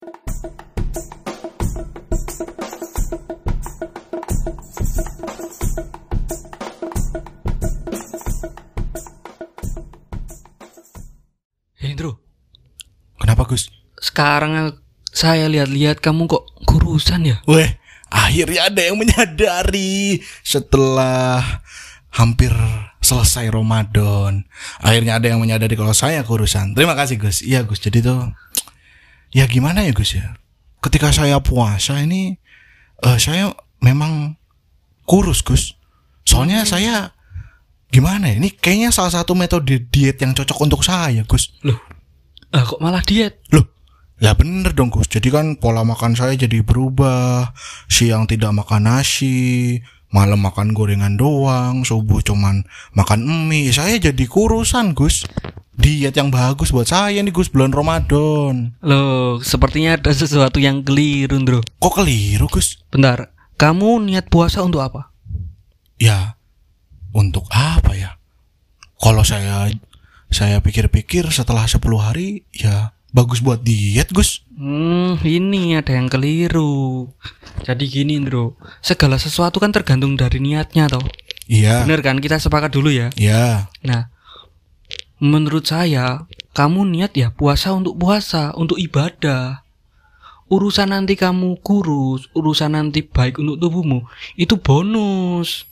Indro, Kenapa Gus? sekarang saya lihat-lihat kamu kok kurusan ya? Weh, akhirnya ada yang menyadari setelah hampir selesai Ramadan. Akhirnya ada yang menyadari kalau saya kurusan. Terima kasih Gus. Iya Gus, jadi tuh ya gimana ya Gus ya? Ketika saya puasa ini saya memang kurus Gus. Soalnya saya gimana ya? Ini kayaknya salah satu metode diet yang cocok untuk saya Gus. Loh, kok malah diet? Loh, ya bener dong Gus. Jadi kan pola makan saya jadi berubah. Siang tidak makan nasi, malam makan gorengan doang, subuh cuman makan mie. Saya jadi kurusan Gus. Diet yang bagus buat saya nih Gus, bulan Ramadan. Loh, sepertinya ada sesuatu yang keliru, Indro. Kok keliru Gus? Bentar, kamu niat puasa untuk apa? Ya, untuk apa ya? Kalau saya pikir-pikir setelah 10 hari ya bagus buat diet Gus. Ini ada yang keliru. Jadi gini, Indro, segala sesuatu kan tergantung dari niatnya toh. Iya. Bener kan, kita sepakat dulu ya. Iya. Nah, menurut saya, kamu niat ya puasa, untuk ibadah. Urusan nanti kamu kurus, urusan nanti baik untuk tubuhmu, itu bonus.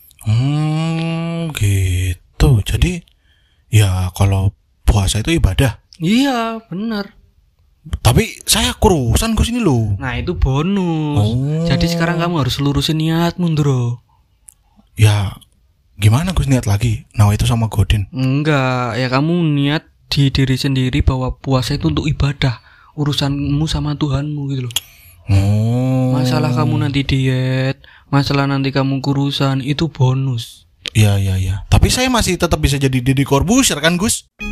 Gitu. Jadi ya kalau puasa itu ibadah. Iya, bener. Tapi saya kurusan Gus ini loh. Nah, itu bonus. Oh. Jadi sekarang kamu harus lurusin niatmu, Ndro. Ya gimana Gus niat lagi? Nah itu sama Godin. Enggak, ya kamu niat di diri sendiri bahwa puasa itu untuk ibadah, urusanmu sama Tuhanmu gitu loh. Masalah kamu nanti diet, masalah nanti kamu kurusan, itu bonus. Iya. Tapi saya masih tetap bisa jadi Deddy Corbuzier kan Gus?